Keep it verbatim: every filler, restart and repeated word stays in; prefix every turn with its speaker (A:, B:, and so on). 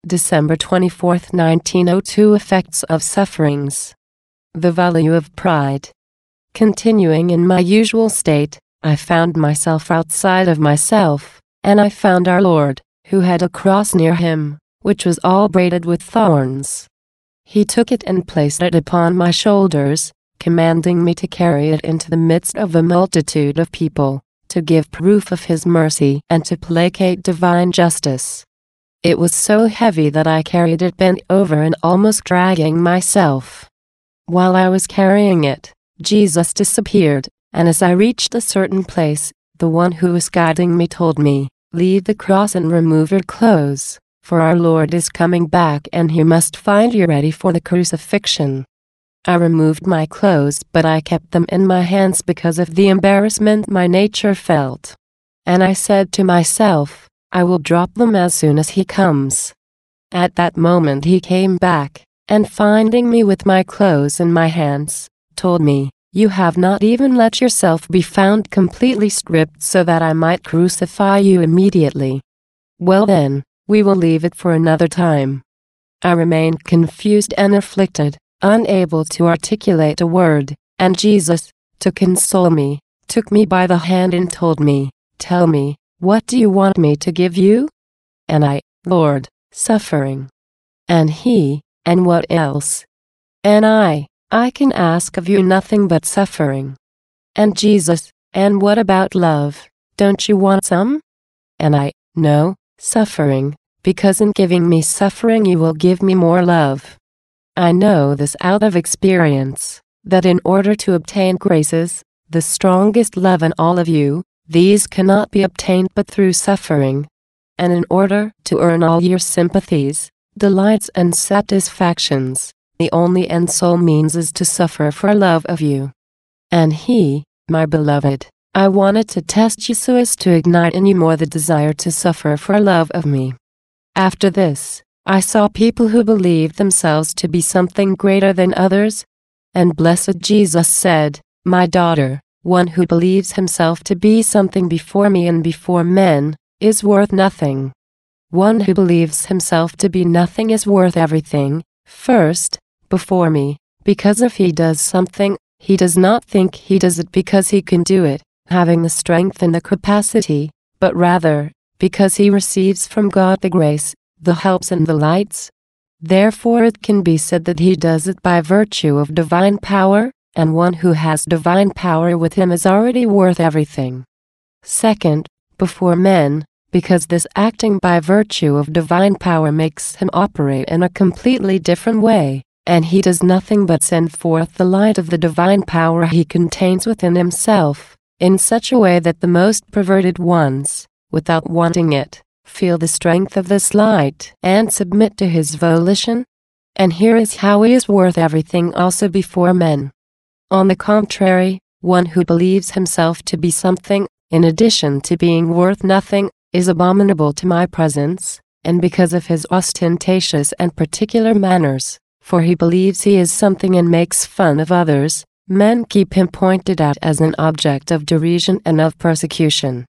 A: December twenty-fourth, nineteen oh two. Effects of sufferings. The value of pride. Continuing in my usual state, I found myself outside of myself, and I found our Lord, who had a cross near him, which was all braided with thorns. He took it and placed it upon my shoulders, commanding me to carry it into the midst of a multitude of people, to give proof of his mercy and to placate divine justice. It was so heavy that I carried it bent over and almost dragging myself. While I was carrying it, Jesus disappeared, and as I reached a certain place, the one who was guiding me told me, "Leave the cross and remove your clothes, for our Lord is coming back and he must find you ready for the crucifixion." I removed my clothes, but I kept them in my hands because of the embarrassment my nature felt. And I said to myself, I will drop them as soon as he comes. At that moment he came back, and finding me with my clothes in my hands, told me, "You have not even let yourself be found completely stripped so that I might crucify you immediately. Well then, we will leave it for another time." I remained confused and afflicted, unable to articulate a word, and Jesus, to console me, took me by the hand and told me, "Tell me, what do you want me to give you?" And I, "Lord, suffering." And he, "And what else?" And I, "I can ask of you nothing but suffering." And Jesus, "And what about love? Don't you want some?" And I, "No, suffering, because in giving me suffering you will give me more love." I know this out of experience, that in order to obtain graces, the strongest love in all of you, these cannot be obtained but through suffering. And in order to earn all your sympathies, delights and satisfactions, the only and sole means is to suffer for love of you. And he, my beloved, I wanted to test you so as to ignite in you more the desire to suffer for love of me. After this, I saw people who believed themselves to be something greater than others, and blessed Jesus said, "My daughter, one who believes himself to be something before me and before men, is worth nothing. One who believes himself to be nothing is worth everything, first, before me, because if he does something, he does not think he does it because he can do it, having the strength and the capacity, but rather, because he receives from God the grace, the helps and the lights. Therefore it can be said that he does it by virtue of divine power, and one who has divine power with him is already worth everything. Second, before men, because this acting by virtue of divine power makes him operate in a completely different way, and he does nothing but send forth the light of the divine power he contains within himself, in such a way that the most perverted ones, without wanting it, feel the strength of this light and submit to his volition. And here is how he is worth everything also before men. On the contrary, one who believes himself to be something, in addition to being worth nothing, is abominable to my presence, and because of his ostentatious and particular manners, for he believes he is something and makes fun of others, men keep him pointed at as an object of derision and of persecution.